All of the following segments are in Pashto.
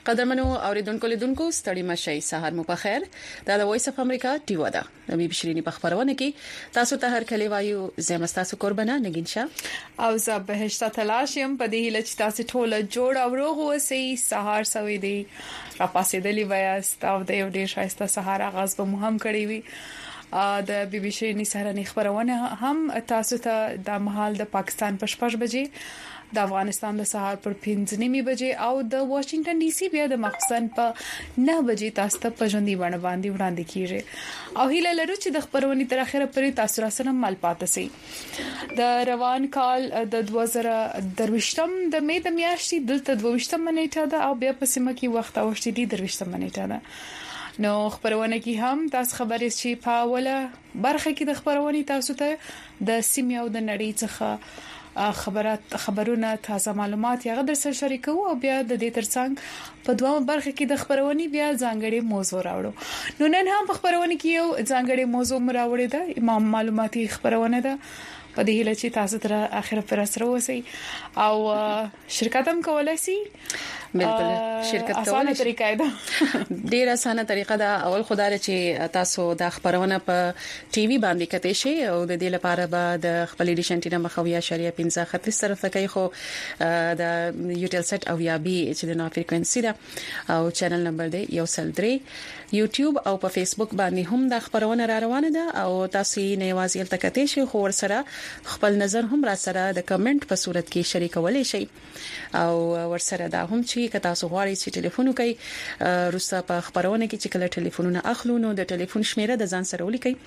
قدرمنو اوریدونکو لیدونکو ستړي مشي سحر مو په خیر دا د وایس اف امریکا ټیو ده د بي بي شيريني په خبرونه کې تاسو ته هر کلی وایو زمستاسو قربانه نگینشا او زه بهشته تلاشم په دې هیله چې تاسو ټول جوړ او روغ اوسئ سحر سوي دي را پاسېدلی وایست او د یو ډیر شایسته سحر آغاز به مهم کړی وي د بي بي شيريني سحرني خبرونه هم تاسو ته د محل د پاکستان په 6 بجې د افغانستان د سهار پر 5:30 بجې او د واشنگټن ډي سي بیا د مخصن په 9 بجې تاسو ته په ژوندۍ باندې وړاندې کیږي او هیله لرو چې د خبرونې تر اخره پورې تاسو را سره مل پاتې سي د روان کال د 2023م د مې د میاشتې دلته 22 منېټه ده او بیا په سیمه کې وخت اوشتي دي 23 منېټه ده نو خبرونه کې هم تاسو خبرې شي په اوله برخه کې د خبرونې تاسو ته د سیمه او د نړۍ څخه خبرونه تازه معلومات یا غدر سره شریکو او بیا د دې ترڅنګ په دوه برخه کې د خبرونې بیا ځانګړي موضوع راوړو نو نن هم په خبرونه کې یو ځانګړي موضوع مراوړی ده امام معلوماتي خبرونه ده په دې هیله چې تاسو تر اخره پر سره وسی او شرکت هم کولای شي بالکل شرکت اسانه طریقه ده ډیر اسانه طریقه ده اول خدای چې تاسو د خبرونه په ټي وي باندې کته شي او د دې لپاره به د خپل ایډیشن ټینه مخویا شریعه 15 خط طرف کوي خو د یوټل سټ او یا بي چې د نو فریکوئنسي ده او چینل نمبر دی 103 یوټیوب او په فیسبوک باندې هم د خبرونه را روانه ده او تاسو یې نوازیل تکته شي خو ور سره خپل نظر هم را سره د کمنټ په صورت کې شریکولای شي او ور سره دا هم چې کتا سو غواړي چې ټلیفون وکړي روسا په خبرونه کې چې کله ټلیفونونه اخلو نو د ټلیفون شمیره د ځان سره ولیکي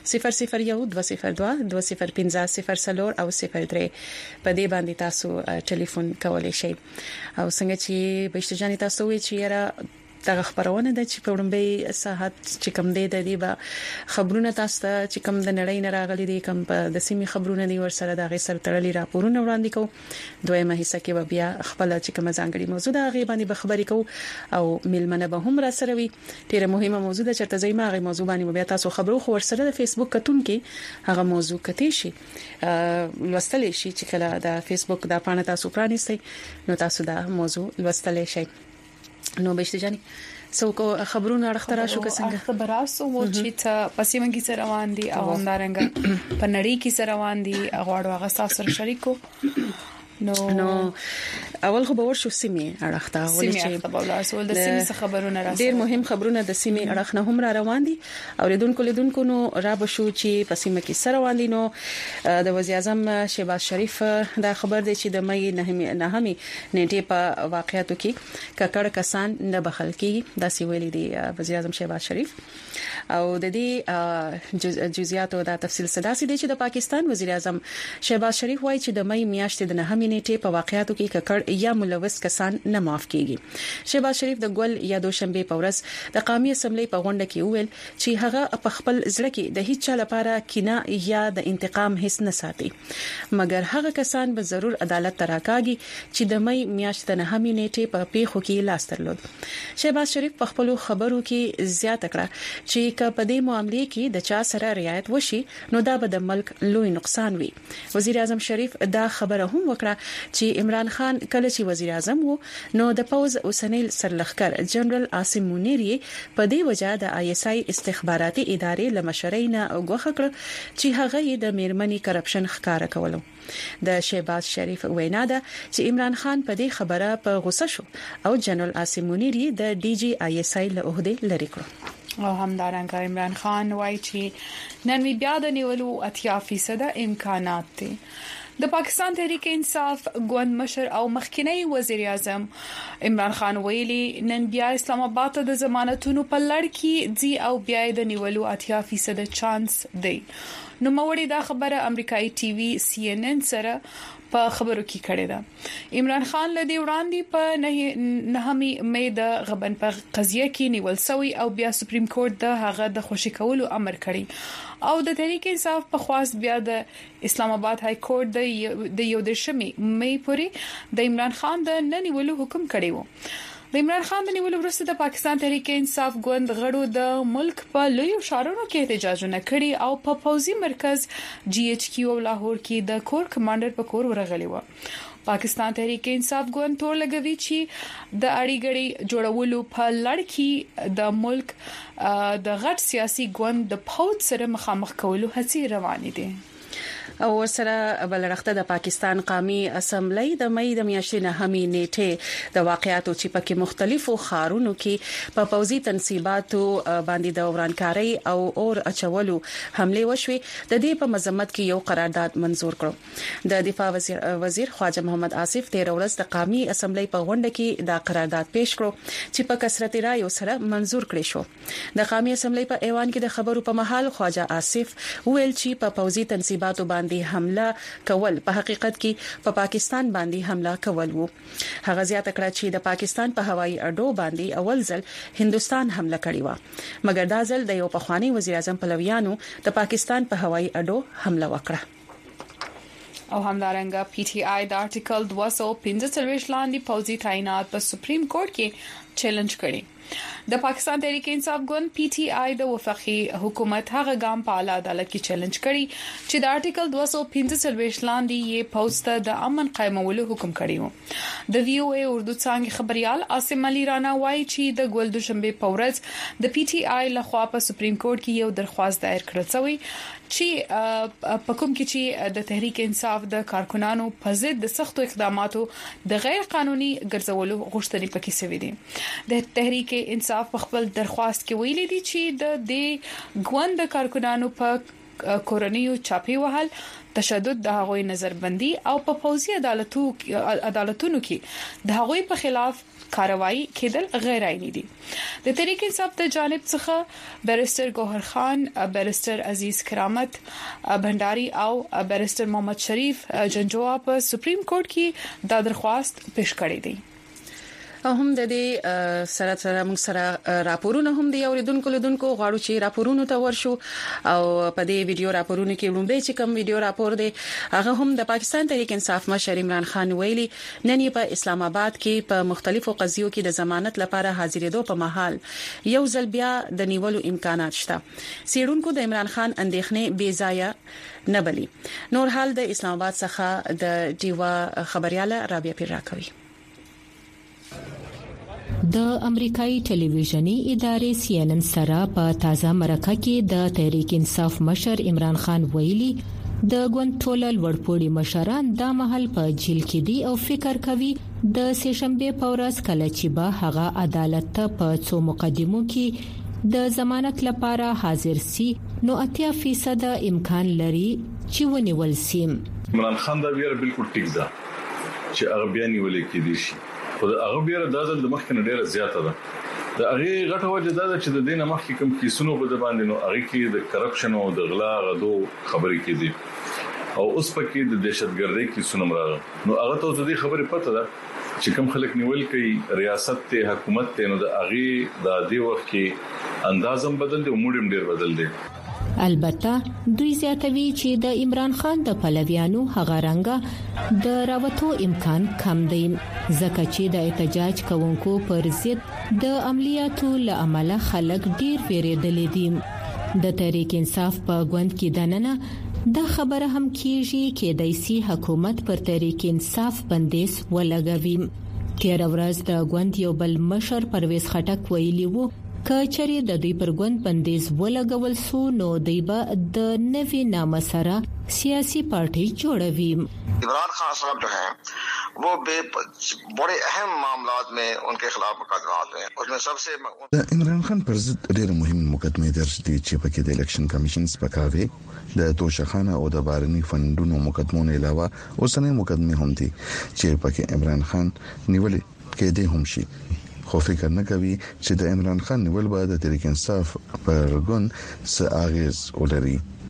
001 202 205 0 او 03 په دې باندې تاسو ټلیفون کولای شئ او څنګه چې بهشتجاني تاسو وی چې را دا خبرونه د چې په وړاندې ساحت چې کوم دی د دې با خبرونه تاسو ته چې کوم د نړۍ نه راغلي دي کوم د سیمې خبرونه دي ور سره د غي سره تړلي راپورونه وړاندې کوو دویمه حصہ کې بیا خپل چې کوم ځانګړي موضوع د غي باندې بخبري کوو او ملمنه به هم را سره وي ډیره مهمه موضوع ده چې تاسو یې ما غي موضوع باندې بیا تاسو خبرو خو ور سره د فیسبوک کتون کې هغه موضوع کتی شي لوستل شي چې کله د فیسبوک د پانه تاسو پرانیستي نو تاسو دا موضوع لوستل شي نو بهشتجاني څوک خبرونه اړخترا شو څنګه خبراسو و چې ته پسې منګي سره روان دي او همدارنګ په نړۍ کې سره روان دي غواړو هغه تاسو سره شریکو نو اول خو باور شو سیمه اړخته ولې چې د سیمه خبرونه راځي ډیر مهم خبرونه د سیمه اړخنه هم را روان دي او لیدونکو نو را بشو چې په سیمه کې سره روان دي نو د وزیر اعظم شهباز شریف دا خبر دی چې د مې نهمي نیټه په واقعیتو کې ککړ کسان نه بخل کیږي دا سی ویلي دی وزیر اعظم شهباز شریف او د دې جزئیات او د تفصیل سداسي دی چې د پاکستان وزیر اعظم شهباز شریف وایي چې د مې میاشتې د نهمي نیټه په واقعیتو کې ککړ یا ملوث کسان نه معاف کیږي شهباز شریف د ګل یا دوشنبه په ورځ د قومي اسمبلی په غونډه کې وویل چې هغه په خپل ځړ کې د هیڅ چا لپاره کینه یا د انتقام هیڅ نه ساتي مګر هغه کسان به ضرور عدالت تراکاږي چې د مې میاشتې د نهمي نیټه په پیښو کې لاس درلود شهباز شریف په خپل خبرو کې زیاته کړه چې په دې معاملې کې د چا سره رعایت وشي نو دا به د ملک لوی نقصان وي وزیر اعظم شریف دا خبره هم وکړه چې عمران خان کله چې وزیر اعظم وو نو د پوز اوسنیل سرلخکر جنرال عاصم منیری په دې وجہ د آی اس آی استخباراتي ادارې لمشرین او غوښه کړ چې هغه د میرمنی کرپشن ښکارا کولو د شهباز شریف وینا ده چې عمران خان په دې خبره په غوسه شو او جنرال عاصم منیری د ډي جی آی اس آی له عہده لری کړ او همدارنګه عمران خان وایي چې نن بیا د نیولو 80% امکانات دي د پاکستان تحریک انصاف ګوند مشر او مخکنی وزیر اعظم عمران خان ویلي نن بیا اسلام آباد ته د ضمانتونو په لړ کې ځي او بیا د نیولو 80% چانس دی نو موري دا خبره امریکایي ټي وي سی ان ان سره په خبرو کې کړې ده عمران خان لدی وړاندې په نهمي مې د غبن په قضیه کې نیول سوی او بیا سپریم کورټ د هغه د خوشی کولو امر کړی او د تحریک انصاف په خواست بیا د اسلام آباد های کورټ د یو د شمی مې پوری د عمران خان د ننیولو حکم کړی وو د عمران خان د نیولو وروسته د پاکستان تحریک انصاف ګوند غړو د ملک په لویو ښارونو کې احتجاجونه کړي او په پوځي مرکز GHQ او لاهور کې د کور کمانډر په کور ورغلي و. پاکستان تحریک انصاف ګوند تور لګوي چې د اړیګړي جوړولو په لړ کې د ملک د غټ سیاسي ګوند د پوځ سره مخامخ کولو هڅې روانې دي. او سره بلرخته د پاکستان قومي اسمبلی د مې د میاشتې نه همي نیټه د واقعاتو چې پکې مختلفو خارونو کې په پوځي تنصیباتو باندې د ورانکاري او اور اچولو حمله وشوي د دې په مذمت کې یو قرارداد منزور کړو. د دفاع وزیر خواجه محمد آصف 13 ورځ د قومي اسمبلی په غونډه کې دا قرارداد پیښ کړو چې په کثرت رایو سره منزور کړی شو. د قومي اسمبلی په ایوان کې د خبرو په محل خواجه آصف ویل چې په پوځي تنصیباتو باندې حمله کول په حقیقت کې په پاکستان باندې حمله کول وو. هغه زیاته کړه چې د پاکستان په هوایي اډو باندې اول ځل هندستان حمله کړې و مګر دا ځل د یو پخوانی وزیر اعظم پلویانو د پاکستان په هوایي اډو حمله وکړه. او همدارنګه PTI د آرټیکل 245 لاندې پوځي تعینات په سپریم کورټ کې چیلنج کړي. د پاکستان تحریک انصاف ګوند PTI د وفاقي حکومت هغه ګام په اعلی عدالت کې چیلنج کړي چې د آرټیکل 245 لاندې یې پوسټ د امن قائمولو حکم کړی و. د VOA اردو څنګه خبريال عاصم علي رانا وایي چې د ګل دوشنبه په ورځ د PTI لخوا په سپریم کورټ کې یو درخواست دایر کړل شوی چې په کوم کې چې د تحریک انصاف د کارکونانو په ضد د سختو اقداماتو د غیر قانوني ګرځولو غوښتنې پکې شوې دي. د تحریک انصاف په خپل درخواست کې ویلي دي چې د دې ګوند کارکونانو په کورنیو چاپی وهل تشدد د هغوی نظربندي او په پوځي عدالتونو کې د هغوی په خلاف کاروایی کېدل غیر عیني دي. د تحریک انصاف د جانب څخه بیرستر ګوهر خان، بیرستر عزیز کرامت بنداري او بیرستر محمد شریف جنجوا په سپریم کورټ کې دا درخواست پیش کړی دی. او هم د دې سره موږ سره راپورونه هم دی اوریدونکو غواړو چې راپورونه ته ورشو او په دې ویډیو راپورونه کې وړاندې چې کوم ویډیو راپور دی هغه هم د پاکستان تحریک انصاف مشر عمران خان ویلي نن په اسلام آباد کې په مختلفو قضیو کې د ضمانت لپاره حاضرېدو په محل یو ځل بیا د نیولو امکانات شته. سیړونکو د عمران خان اندېښنې بې ځای نه بلی. نور حال د اسلام آباد څخه د ډیوا خبرياله رابعه پیر راکوي. د امریکایي ټلویزیونی ادارې CNN سره په تازه مرکه کې د تحریک انصاف مشر عمران خان ویلي د ګوند ټول لوړپوړي مشران د محل په جیل کې دي او فکر کوي د سهشنبه په ورځ کله چې به هغه عدالت ته په څو مقدمو کې د ضمانت لپاره حاضر سي نو 80% امکان لري چې ونیول سي. عمران خان دا ویره بالکل ټیک ده چې هغه بیان ولې کې دي شي خو هغه بیا د ځل د مخکنه ډیره زیاته ده. د هغه غټه وجه دا ده چې د دینه مخکې کوم کیسونو په باندې نو هغه کې د کرپشن او د غلا غدو خبرې کېدي او اوس پکې د دهشتګردۍ کیسونه راغله. نو هغه ته د دې خبرې پته ده چې کوم خلک نیول کوي ریاست ته حکومت ته نو د هغه د دې وخت کې اندازم بدل دي او موډم ډیر بدل دي. البته دوی زیاتوي چې د عمران خان د پلویانو هغه رنګه د راوتو امکان کم دی ځکه چې د احتجاج کوونکو پر ضد د عملیاتو لامل خلک ډیر ویریدل دي. د تحریک انصاف په ګوند کې دننه دا خبره هم کیږي چې د سي حکومت پر تحریک انصاف بندیز ولګوي. تیر ورځ د ګوند یو بل مشر پرویز خټک ویلي وو کچري د دوی پر ګوند بندیز ولګول سو نو دوی به د نوي نام سره سیاسي پارټي جوړوي. عمران خان صاحب جو ہیں وہ بڑے اہم معاملات میں ان کے خلاف مقدمات ہیں. اس میں سب سے عمران خان پر ضد ډېر مهم مقدمې درج دي چې پکې د الیکشن کمیشن سپکاوي د توشخانه او د بارني فندونو مقدمونو علاوه اوسنۍ مقدمې هم دي چې پکې عمران خان نیولې کې دي هم شي. خو فکر نه کوي چې د عمران خان نیول به د تحریک انصاف پر ګوند څه اغیز ولري.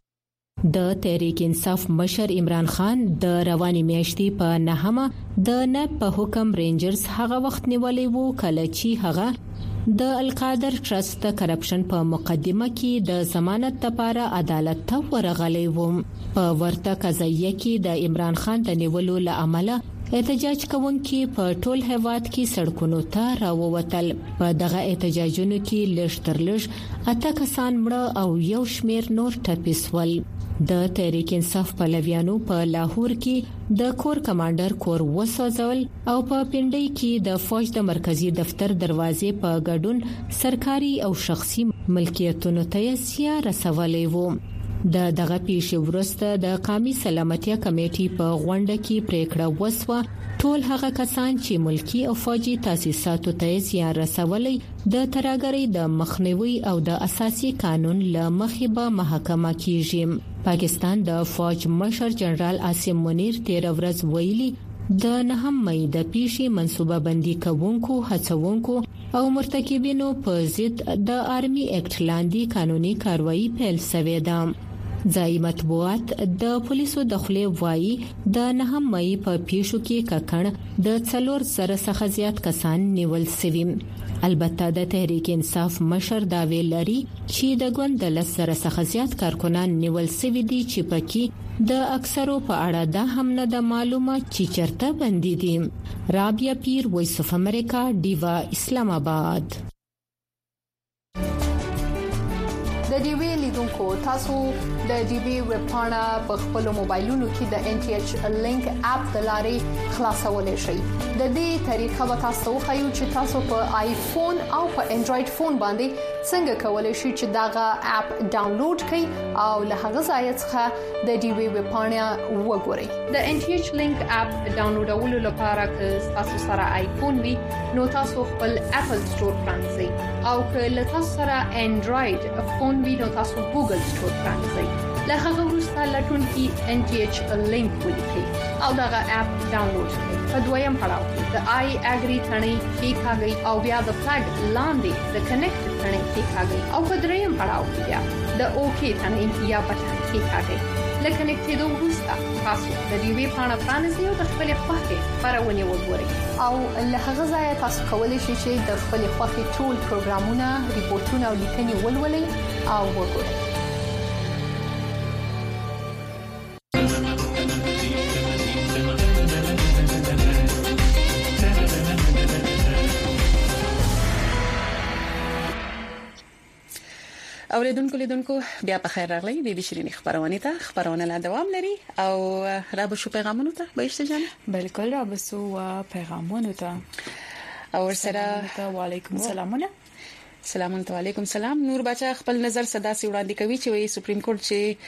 د تحریک انصاف مشر عمران خان د رواني میاشتې په نهمه د نب په حکم رینجرز هغه وخت نیولې وو کله چې هغه د القادر ټرست کرپشن په مقدمه کې د ضمانت لپاره عدالت ته ورغلی و. په ورته قضیه کې د عمران خان د نیولو لامل احتجاج کوونکي په ټول هیواد کې سړکونو ته راووتل. په دغه احتجاجونو کې لږ اته کسان مړه او یو شمیر نور ټپي شول. د تحریک انصاف پلویانو په لاهور کې د کور کمانډر کور وسوځول او په پنډۍ کې د فوج د مرکزی دفتر دروازې په ګډون سرکاري او شخصي ملکیتونو ته زیان رسولې وو. دغه پیښې وروسته د قومي سلامتیا کمیټې په غونډه کې پریکړه وسوه ټول هغه کسان چې ملکی او فوجي تاسیساتو ته زیان رسولې د ترهګرۍ د مخنیوي او د اساسي قانون له مخې به محاکمه کیږي. پاکستان د فوج مشر جنرال عاصم منیر 13 ورځ ویلي د 9 مې د پیښې منصوبه بندي کوونکو هڅونکو او مرتکبینو په ضد د آرمي اکټ لاندې قانوني کاروایی پیل شوې ده. ځای مطبوعات د پولیسو د خلې وایي د 9 مې په پیښو کې ککړ د 400 څخه زیات کسان نیول شوي. البته د تحریک انصاف مشر دا ویل لري چې د ګوند د 10 څخه زیات کارکونان نیول شوي دي چې پکې د اکثرو په اړه دا هم نه د معلومه چې چرته بندي دي. رابعه پیر، وایس اف امریکا، ډیوا، اسلام آباد. د ډي وی لیدونکو تاسو د ډي وی ویب پاڼه په خپل موبایلونو کې د ان ټي ایچ لینک اپ د لارې خلاصولای شئ. د دې طریقه به تاسو خو چې تاسو په آیفون او په انډراید فون باندې څنګه کولای شئ چې داغه اپ ډاونلوډ کړئ او له هغه ځای څخه د ډي وی ویب پاڼه وګورئ. د ان ټي ایچ لینک اپ ډاونلوډولو لپاره که تاسو سره آیفون وي نو تاسو خپل اپل سٹور پرانځئ او که له تاسو سره انډراید فون وي نو تاسو ګوګل سٹور پرانځئ. له هغه وروسته لټون کې ان ټي ایچ لینک ولیکئ او دغه اپ ډاونلوډ کړئ. په دویم پړاو کې د آی اګری ثنې کلیکاږئ او بیا د فلګ لاندې د کنیکټ ثنې کلیکاږئ او په دریم پړاو کې بیا د اوکی ثنې یا بټن کلیکاږئ. لکه کنیکټېدو وروسته تاسو د دې وی پاڼه پرانیزئ او د خپل خوښې خبرونه وګورئ او له هغه ځای تاسو کولی شئ چې د خپل خوښې ټول پروګرامونه، ریپورتونه او لیکنې ولولئ او وګورئ. اوریدونکو بیا په خیر راغلی. بي بي شيرين خبرونه ته خبرونه لا دوام لري او را به شو پیغامونه ته به استجان بالکل را به سو پیغامونه ته او سره وعلیکم السلام. سلام علیکم. سلام. نور بچا خپل نظر صدا سي وړاندې کوي چې وی سپریم کورټ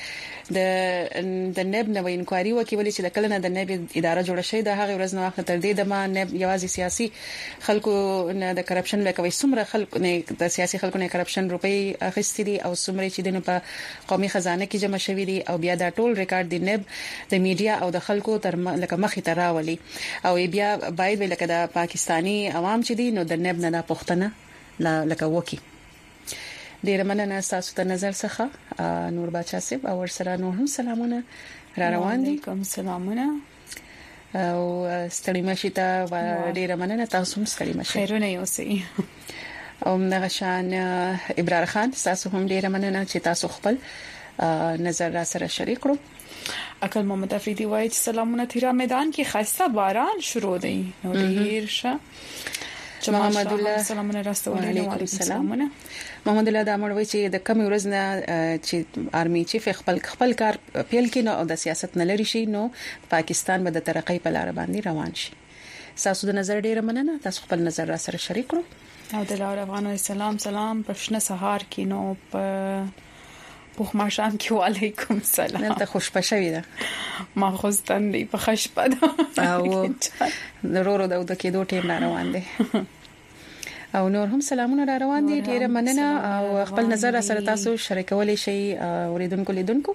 چې د نب نوې انکوایري وکولې چې د کلنه د نب اداره جوړه شوې د هغه ورځ نو وخت تر دې د ما نب یوازې سیاسي خلکو نه د کرپشن لکوي سمره خلکو نه د سیاسي خلکو نه کرپشن روپی اخیستي دي او سمره چې دنه په قومي خزانه کې جمع شوې دي او بیا دا ټول ریکارډ دی نب د میډیا او د خلکو تر لکه مخې ته راولي او بیا باید لکه د پاکستانی عوام چې دي نو د نب نه پښتنه لکه وکی. ډیر مننه تاسو ته نظر څخه نور بچا سیب او سره نور هم سلامونه را روان دي. کوم سلامونه او ستړي مشي ته ډیر مننه تاسو هم ستړي مشي. خیرونه یوسي. او نغشان ابرار خان تاسو هم ډیر مننه چې تاسو خپل نظر را سره شریک کړو. اکل محمد افریدی وایي سلامونه تیرا میدان کې خاصه باران شروع دی نو ډیر شه. محمد الله سلامونه راستولې. علیکم السلام. محمد الله دا مړوي چې د کم ورځ نه چې آرمي چیف خپل کار پیل کینو او د سیاست نه لري شي نو پاکستان به د ترقۍ په لار باندې روان شي. تاسو د نظر ډیره مننه. تاسو خپل نظر را سره شریک کړو. او د لار افغانو سلام پښنه سهار کې نو په ماشام کې وعلیکم السلام. نن ته خوشپښوي ده. ما خوستان دی په خشپد او ضرور د کېدو ټیم روان دي او نور هم سلامونه را روان دي. ډیره مننه او خپل نظر سره تاسو شریکولای شئ اوریدونکو لیدونکو.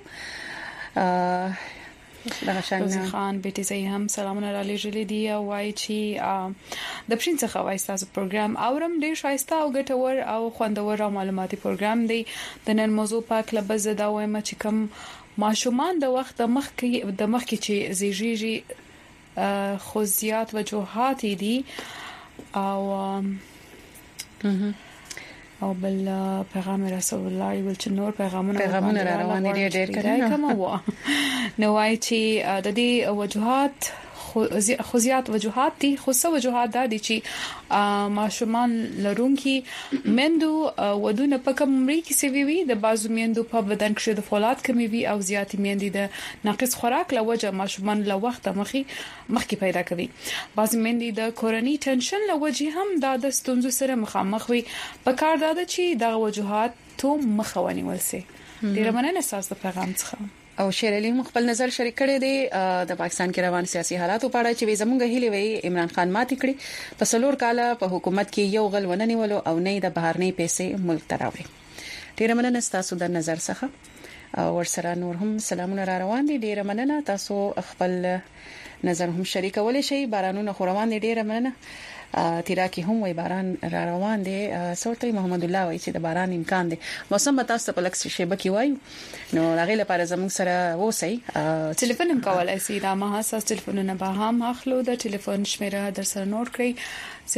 روزي خان بیٹي زي هم سلامونه را لېږلې دي او وايي چې د پښین څخه وایي تاسو پروګرام اورم ډېر شایسته او ګټور او خوندور او معلوماتي پروګرام دی. د نن موضوع په کله به زه دا وایم چې کوم ماشومان د وخت د مخکې چې زیږیږي خو زیات وجوهات دي او بل پیغام رسول الله ول چې نور پیغامونه را روان دي ډېر کړه کومه و نو وايي چې د دې وجوهات خصوصیات وجوهات دي خو څه وجوهات دي چې ماشومان لرونکي مندو ودونه په کوم عمر کې سوي وي د بازو مندو په بدن کې د فولاد کمی وي او زیاتې مندي د ناقص خوراک لوجه ماشومان له وخت مخکې پیدا کوي بازو مندي د کورنۍ ټنشن لوجه هم د ستونزو سره مخامخ وي په کار دا چې د وجوهات ته مخاوني ولسي ډیره مننه تاسو په پیغام څخه او شیر علي خپل نظر شریک کړی دی د پاکستان کې روان سیاسي حالات په اړه چې زمونږ هیله وی عمران خان ماتې کړی په سلور کاله په حکومت کې یو غل وننیولو او نه د بهرنۍ پیسې ملک ته راوړي ډیره مننه تاسو د نظر څخه او ورسره نور هم سلامونه را روان دي ډیره مننه تاسو خپل نظر هم شریکولای شئ بارانونه خو روان دي ډیره مننه تیرا کې هم وای باران را روان دي سورته محمد الله وای چې د باران امکان دي موسم به تاسو په لکه شیبه کې وایو نو هغه لپاره زموږ سره وسی ټلیفون هم کولای شئ دا ما حساس ټلیفونونه به هم اخلو د ټلیفون شمیره در سره نوٹ کړئ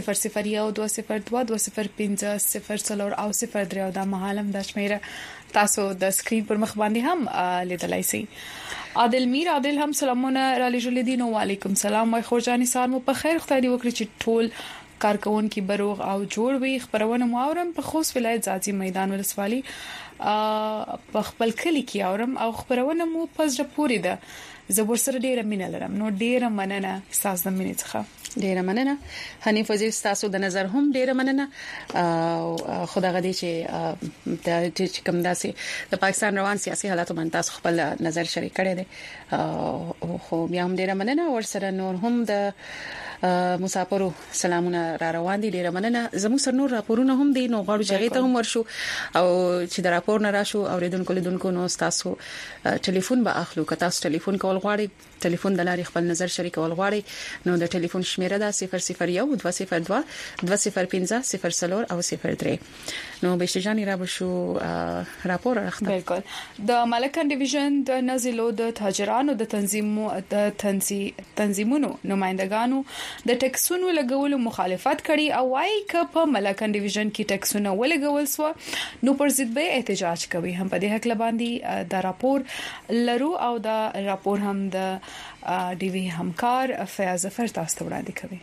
0012020500 او 03 دا مهالم د شمیره تاسو د سکرین پر مخ باندې هم لیدلای شئ عادل میر عادل هم سلامونه را لېږل دي نو وعلیکم السلام وای خورجاني سار مو په خیر خدای دې وکړي چې ټول کارکون کی بروغ او جوړ وي خبرونه ماورم په خوست ولایت ځاځي میدان ولسوالي په خپل کلی کې اورم او خبرونه مو پزړه پوری ده زبر سره ډیره مینه لرم نو ډیره مننه تاسو د مینې څخه ډیره مننه حنیف وزیر تاسو د نظر هم ډیره مننه او خدای غدي چې د کوم داسې د پاکستان روان سیاسي حالاتو باندې تاسو خپل نظر شریک کړی دی خو بیا هم ډیره مننه ورسره نور هم د مسافرو سلامونه را روان دي ډیره مننه زموږ سر نور راپورونه هم دي نو غواړو چې غیته هم ورشو او چې د راپور نه راشو اوریدونکو لیدونکو نو تاسو ټلیفون به اخلو که تاسو ټلیفون کول غواړئ ټلیفون د لارې خپل نظر شریکول غواړئ نو د ټلیفون شمیره ده 001 202 205 0 او 03 نو بشجانی را بشو راپور راخته بالکل د ملکن ډیویژن د نزلو د تاجرانو د تنظیمونو نمائندگانو د ټکسونو لګولو مخالفت کړي او وايي ک په ملکن ډیویژن کې ټکسونه ولګول سو نو پر ضد به احتجاج کوي هم په دې حق لباندي د راپور لرو او د راپور هم د ډي وی همکار فیاض ظفر تاسو وړاندې کوي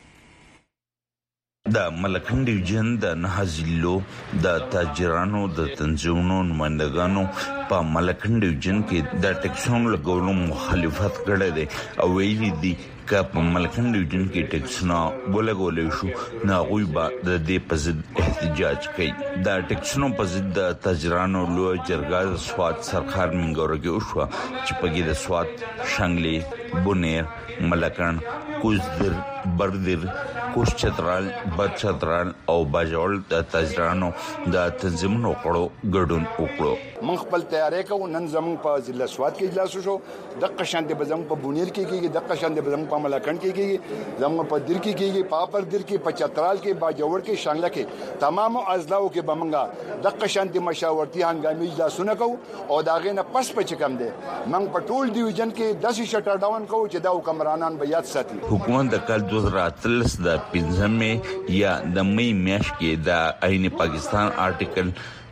د ملکن ډیویژن د نهزلو د تاجرانو د تنظیمونو نمائندگانو په ملکن ډیویژن کې د ټکسونو لګولو مخالفت کړي دي او ویلي دي چې په ملکن ډیویژن کې ټکسونه ولګول شو نه غوي به د دې په ضد احتجاج کوي د ټکسونو په ضد د تاجرانو لوی جرګه سواد سرکار منګورګي او شو چې په کې د سواد شنګلي بونیر ملکن کوزدر بردر کوش چترال بد چترال او باجوړ د تاجرانو د تنظیمونو کړو ګډون وکړو من خپل تیارې کو نن زمون په ضلع سواد کې اجلاس شو د قشان د بزم په بونیر کې کېږي د قشان د بزم په ملکن کې کېږي زمون په در کې کېږي پاپر در کې په چترال کې باجوړ کې شانګله کې تمام اضلاعو کې بمنګا د قشان د مشاورتي هنګامي اجلاسونه کو او داغه نه پس په چکم دي من په ټول ډیویژن کې 10 شټر ډاون کو چې دا حکمرانان به یاد ساتي حکومت د کال 2013 د پنځمه یا د مې میاشت کې د عین پاکستان آرټیکل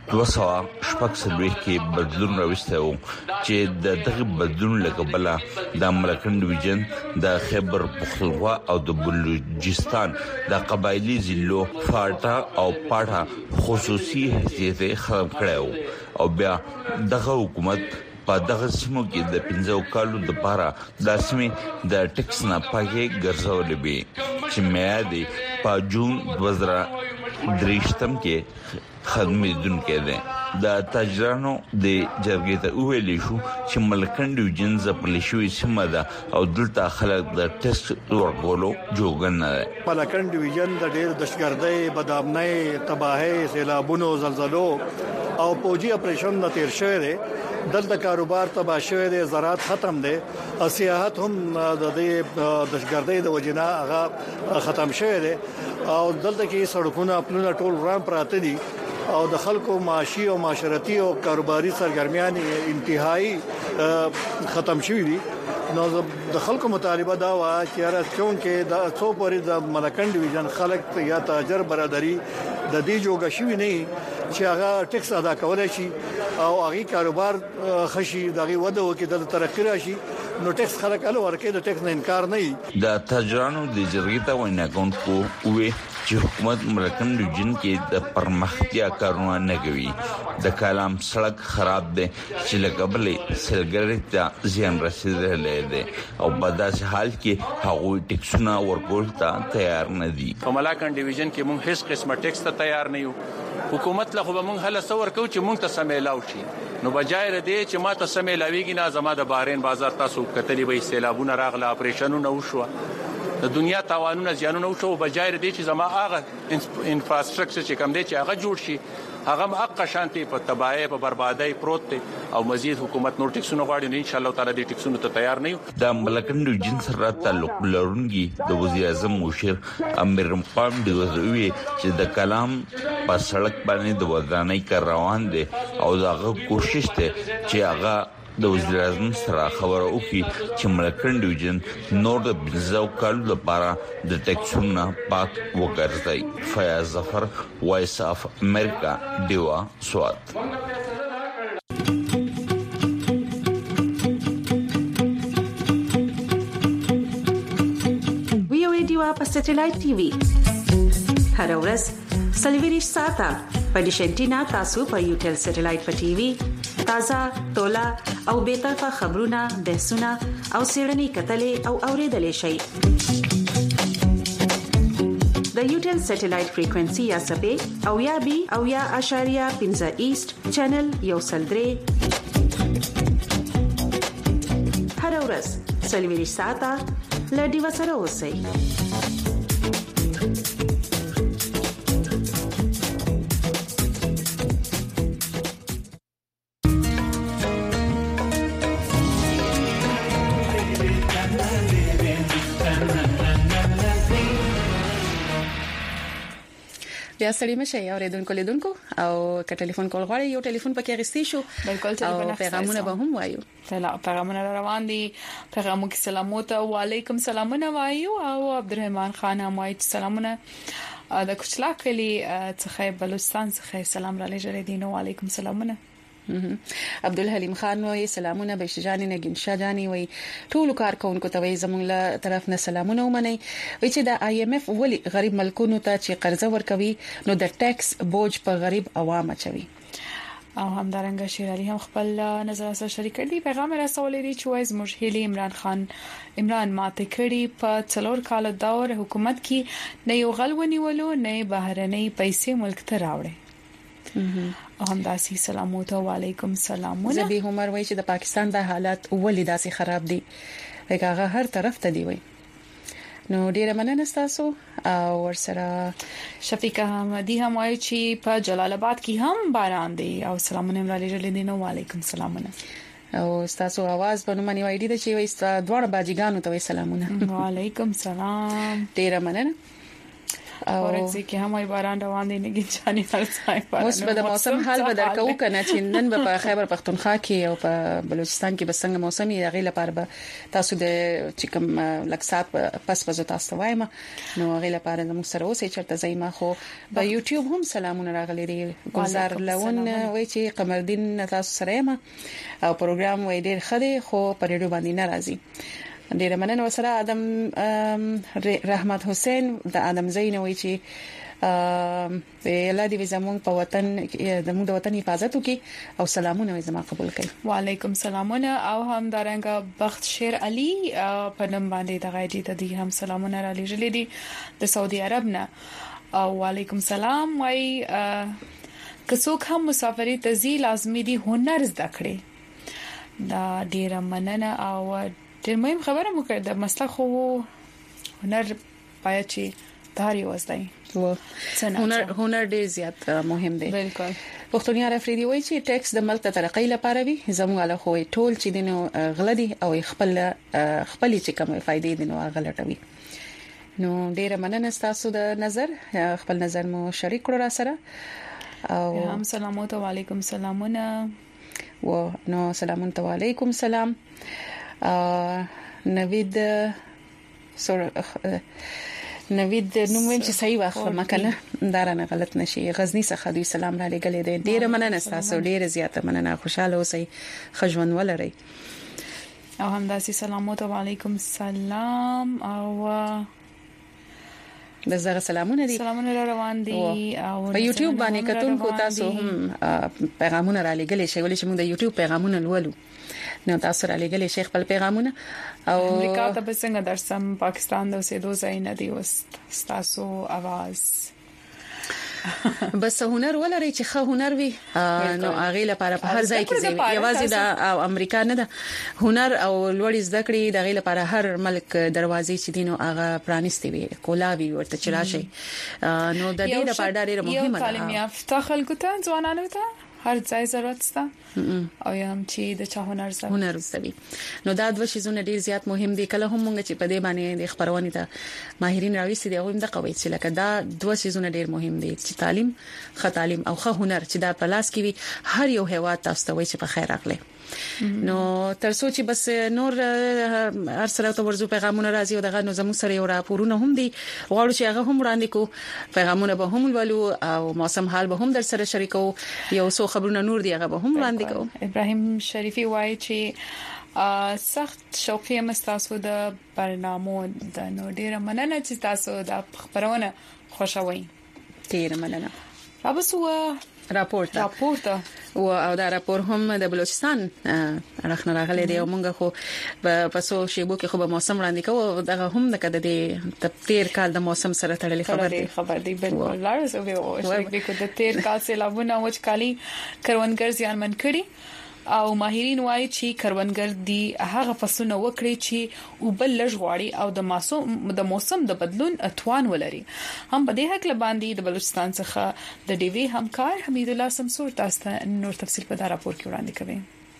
200 کې بدلون راوسته و چې د دغه بدلون لګبله د ملکن ډیویژن د خیبر پختونخوا او د بلوچستان د قبایلی ضلعو فاټا او پاټا خصوصي حیثیت ختم کړو او بیا دغه حکومت په دغه سیمو کې د 15 کالو د پاره د سیمې د ټکس نه پاګه ګرځولې به چې مې دی په جون 2023 کې خدمتون کړي د تاجرانو د جرګې ته ویلې شو چې ملکن ډیویژن زپل شوی سیمه ده او دلته خلک د ټیسټ ورکولو جوګن نه ملکن ډیویژن د ډېر دشګردۍ بدامنۍ تباہي سیلابونو زلزلو او پوجي اپریشن نه تیر شوی دی دلته کاروبار تباہ شوی دی زراعت ختم دی او سیاحت هم د دشګردۍ د وجنا هغه ختم شوی دی او دلته کې سړکونه خپلونه ټول رام پراته دي او د خلکو معاشي او معاشرتي او کاروباري سرګرمیان انتهایی ختم شوی دي نو د خلکو مطالبه دا و چې راځي چې د څو پورې د ملکن ډیویژن خلک یا تاجر برادری د دې جوګه شوی نه چې هغه ټیکس ادا کولای شي او هغه کاروبار خشي دغه وده وکړي د ترقی راشي نو ټیکس خلک له ورکه د ټیکس نه انکار نه وي. د تاجرانو د جرګې ته وینا کوونکو وې چې حکومت ملکن ریجن کې د پرمختیا کارونه نه کوي. د کلام سړک خراب دي چې لګبلې سلګری ته زیان رسیدلی دی او په داسې حال کې هغه ټیکسونه ورکول ته تیار نه دي. په ملاکن ډیویژن کې مونږ هیڅ قسمه ټیکس ته تیار نه یو. حکومت له خو به مونږ هله څور کو چې مونږ ته سمېلاو شي. نو بجای ردی چې ما ته سمېلاویږي نه زما د بحرین بازار تاسو کتلې وي سیلابونه راغله اپریشنونه وشو د دنیا تاوانونه زیانونه وشو بجای ردی چې زما هغه انفراستراکچر چې کوم دی چې هغه جوړ شي هغه حق شانتي په تباہي په بربادي پروت دي او مزید حکومت نور ټیکسونه غواړي ان شاء الله تعالی د ټیکسونو ته تیار نه یو. د ملکن ریجن سره تعلق لرونکي د وزیر اعظم مشیر امیر مقام دی وی چې د کلام په سړک باندې د ودانۍ کار روان دي او دغه کوشش ته چې هغه د وزیر اعظم سره خبرو وکړي چې ملکن ریجن نور د بنزو کالو لپاره د ټیکسونو پاک وګرځي. فیاض ظفر وایس اف امریکا دیوا سوات. ویو دیوا په سټلایټ ټي وي هر ورځ سلویریش ساته په ډیشنټینا تاسو په یوټل سټلایټ په ټي وي تازه تولا او به طرفه خبرونه بحثونه او سیړنی کتلې او اوریدلې شي. د یوټل سټلایټ فریکوئنسي یا سپې او یا بي او یا اشاریه 15 ایست چینل یو سلدري هر ورځ سلویریش ساته لډي وسره اوسئ. بیا سړی مشه یو لیدونکو او که ټلیفون کول غواړي یو ټلیفون پکې غستې شو بالکل ټلیفون پیغامونه به هم وایو. پیغامونه روان دي. پیغامو کې سلامات او وعلیکم سلامونه وایو او عبدالرحمن خان هم وایي سلامونه د کوچلا کلی څخه بلوچستان څخه سلام را لېږل دي. نو وعلیکم سلامونه. عبدالحلیم خان وایي سلامونه به شجانی نگین شجانی وایي ټول کارکونکو ته وایي زموږ له طرف نه سلامونه ومني. وایي چې د آی ایم ایف ولی غریب ملکونو ته چې قرضه ورکوي نو د ټیکس بوج په غریب عوام اچوي. او همدارنګه شیر علي هم خپل نظر سره شریک کړي. پیغام رسولې دي چې وایي زموږ هیلي عمران ماته کړي په 4 کال دور حکومت کې نه یو غل ونیولو نه بهرنۍ پیسې ملک ته راوړي. هم داسي سلامات او علیکم سلامونه. زبی عمر وایي چې د پاکستان د حالات ولې داسي خراب دي هغه هر طرف ته دی وایي. نو ډیره مننه تاسو او ورسره شفیقه احمدی هم وایي چې په جلال آباد کې هم باران دی او سلامونه را لېږل دي. نو علیکم سلامونه او تاسو आवाज په نوم نیوي دي چې وایي دوه باجیګانو ته سلامونه. وعلیکم سلام. ډیره مننه. او ورځي کې هم باران روان دي نه ګنجاني هرڅای اوس به د موسم حال به درکو کنه چې نن به په خیبر پختونخوا کې او په بلوچستان کې به څنګه موسمي غي لپاره به تاسو د چکم لکسات پس تاسو وایم نو غي لپاره د مو سره اوسې چرته زېما خو په یوټیوب هم سلامونه راغلي دي. گلزار لون وای چې قمردین تاسو سره ما او پروګرام وای ډیر خدي خو پر ریډیو باندې ناراضي. ډیره مننه وسره ادم رحمت حسین د ادم زینوي چې الله دې زموږ په وطن د وطن حفاظت وکي او سلامونه زما قبول کړي. وعلیکم سلامونه او هم دارنګه بخت شیر علي په نوم باندې د غاړي ته دي هم سلامونه را لېږلې دي د سعودي عرب نه. او وعلیکم سلام وای که څوک هم مسافرۍ ته ځي لازمي دي هنر زده کړي. دا ډیره مننه او ډېر مهم خبره مو کړه د مسلک خو هنر پای چې داري وځي. هنر ډېر زیات مهم دی. بالکل. پښتونیا افریدي وایي چې ټیکس د ملک ته ترقۍ لپاره وي زموږ له خو ټول چې دینو غلدي او خپل چې کوم فائدې دینو غلطوي. نو ډېر مننه تاسو د نظر خپل نظر مو شریک کړو را سره او هم سلامات او علیکم سلامونه. و نو سلامون ته علیکم سلام. نوید نوم چې صحیح واخله مکنه دارانه غلط نشي. غزنی څخه دوی سلام را لګلې دي. ډیره مننه تاسو ډیره زیاته مننه. خوشاله اوسئ خجون ولرئ. او همداسې سلامات علیکم سلام او د زغ سلامونه دي روان دي او په یوټیوب باندې کتونکو تاسو هم پیغامونه را لګلې شي ولې چې موږ د یوټیوب پیغامونه لولو نو تاسو را لګلې شي خپل پیغامونه او امریکا ته به څنګه درسم پاکستان د اوسېدو ځای نه دی تاسو आवाज بس هنر ولري چې ښه هنر وي نو هغه لپاره په هر ځای کې ځای یوازې د امریکا نه ده هنر او لوړ زده کړې د غیر لپاره هر ملک دروازې چې دینو هغه پرانیستي وي کولاوي ورته چلاشي نو د دې لپاره ډېر مهمه ده تعلیم یافته خلکو ته ځوانانو ته هر ځای ضرورت شته او یم چې د چا هنر زوي نو دا د وشيزونه ډیر زیات مهم دي کله هم مونږ چې په دې باندې د خبرونه ته ماهرین راويسي دي او هم د قوي چې لکه دا د وشيزونه ډیر مهم دي چې تعلیم ښه تعلیم او ښه هنر چې دا په لاس کې وي هر یو هیواد تاسو ته وي چې په خیر راغلي نو ترڅو چې بس نور هر سره ته ورزو پیغامونه راځي او دغه نو زموږ سره یو راپورونه هم دي غواړو چې هغه هم وړاندې کو پیغامونه به هم ولولو او موسم حال به هم در سره شریکو یو څو خبرونه نور دي هغه به هم وړاندې کو ابراهيم شریفي وایي چې سخت شوقي مستاسو د برنامو د نو ډیره مننه چې تاسو د خبرونه خوشوي ډیره مننه تاسو راپورته او دا راپور هم د بلوچستان راخنه راغلي دی او موږ خو په سو شیبو کې خو به موسم وړاندې کوو دغه هم د کده د تیر کال د موسم سره تړلې خبر دی بالکل لارس او شریک د تیر کال سیلابونه وچکالي کروندګر زیانمن کړي او ماهرین وایي چې کروندګر دی هغه فصلونه وکړي چې وبل لږ غواړي او د موسم د بدلون اتوان ولري هم په دې حق لباندې د بلوچستان څخه د ډیوی همکار حمید الله سمسور تاسو ته نور تفصیل په دا راپور کې وړاندې کوي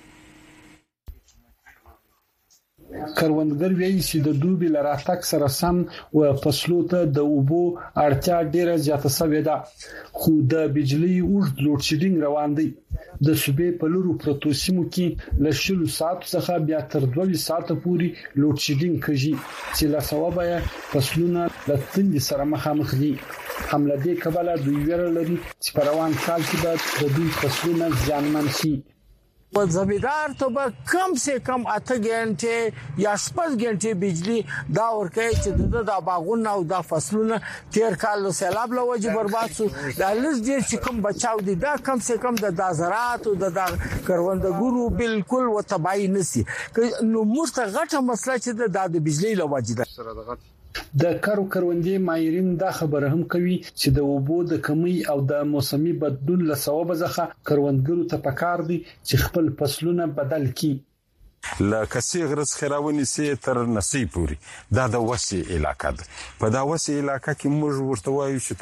کروندګر وایي چې د دوبي لراتک سره سم او فصلو ته د اوبو اړتیا ډیره زیاته شوې ده خو د بجلی اوږد لوډ شیډینګ روان دی د صوبې په لورو پروتو سیمو کې له شلو ساعت څخه بیا تر 2 ساعت پورې لوډ شیډینګ کوي چې لا سبب فصلونه د تند سره مخامخ دي حمله دې کبله دوی ویره لري چې په روان کال کې د دوی فصلونه ځانمن شي و زمیدار ته به کم سے کم 8 غنټه یا 5 غنټه بجلی دا ورکه چې د باغونو او د فصلونو تیر کال سیلاب لوجه برباد شو دا لږ ډیر چې کم بچاو دي دا کم سے کم د زراعت او د کروندګرو بالکل وتبای نسی نو مرته غټه مسله چې د بجلی لوجه ده د کروندې ماهرین دا خبره هم کوي چې د اوبو د کمی او د موسمي بدلون له سبب ځخه کروندګرو ته پکار دي چې خپل فصلونه بدل کړي لکه سیغرس خراونی سي تر نسی پوری دا د وسی علاقه ده په دا وسی علاقه کې موږ ورته وایو چې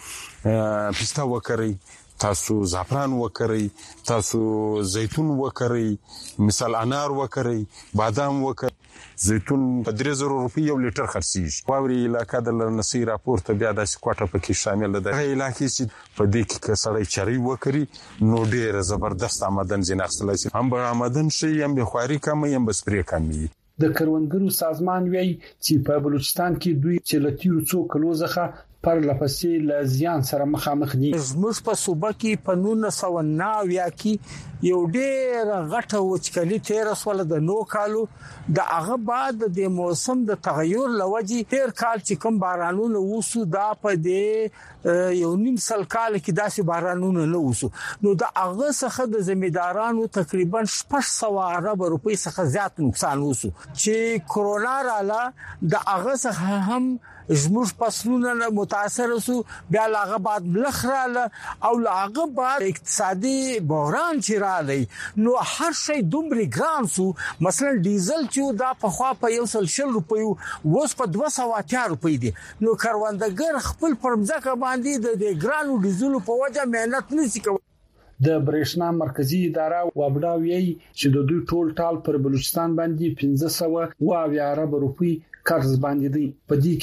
تاسو پستا وکړئ تاسو زعفران وکړئ تاسو زیتون وکړئ مثال انار وکړئ بادام وکړئ زیتون په 3000 روپۍ یو لیټر خرڅیږي واوري علاقه د لنسی راپور ته بیا د کوټه پکې شامل ده هغه علاقې چې په دې کې سړی چری وکړي نو ډېر زبردست آمدن جناستلای شي هم به آمدن شي هم به خواري کم هم به سپری کمی د کروندګرو سازمان وایي چې په بلوچستان کې دوی چې لتیرو څو کلو ځخه پر لپسې لزیان سره مخامخ دي زموږ په صوبه کې په 1990 کې یو ډېر غټه وچکالي تیر سول د نو کالو د هغه بعد د موسم د تغیر لوجي تیر کال چې کوم بارانونه وسو دا په دې یو نیم سل کال کې داسې بارانونه نه وسو نو د هغه څخه د زمیدارانو تقریبا 600 ارب روپۍ څخه زیات نقصان وسو چې کرونا رااله د هغه څخه هم زموږ فصلونه متاثر شو بیا لاغه بعد لخراله او لاغه بعد اقتصادي بحران چې راغی نو هر شی دومره ګران شو مثلا ډیزل چې دا په خوا په 100 روپیو وس په 280 روپۍ دي نو کروندګر خپل پرمځکه باندې د ګرانو ډیزل په وجه مهنت نشي کوي د برېښنا مرکزی اداره وابډاوی چې د دوی ټول ټال پر بلوچستان باندې 1500 ارب روپۍ قرض باندې دی په دې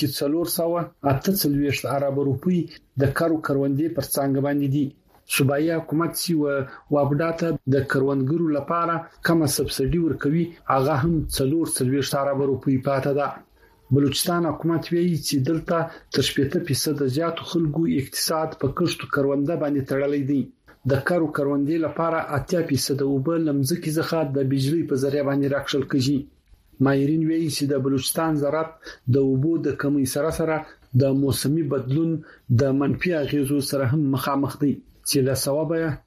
کې 448 ارب روپۍ د کروندې پر څنګه باندې دي صوبایي حکومت سی وابډاته د کروندګرو لپاره کومه سبسایډي ورکوي هغه هم 448 ارب روپۍ پاته ده بلوچستان حکومت وایي چې دلته تر 80% زیات خلکو اقتصاد په کښتو کرونده باندې تړلې دي د کروندې لپاره 80% اوبه لمزکې څخه د بجلی په ذریعہ باندې راکشل کیږي ماهرین وایي چې د بلوچستان زراعت د اوبو د کمی سره د موسمي بدلون د منفي اغیزو سره هم مخامخ دی چې له ثوابه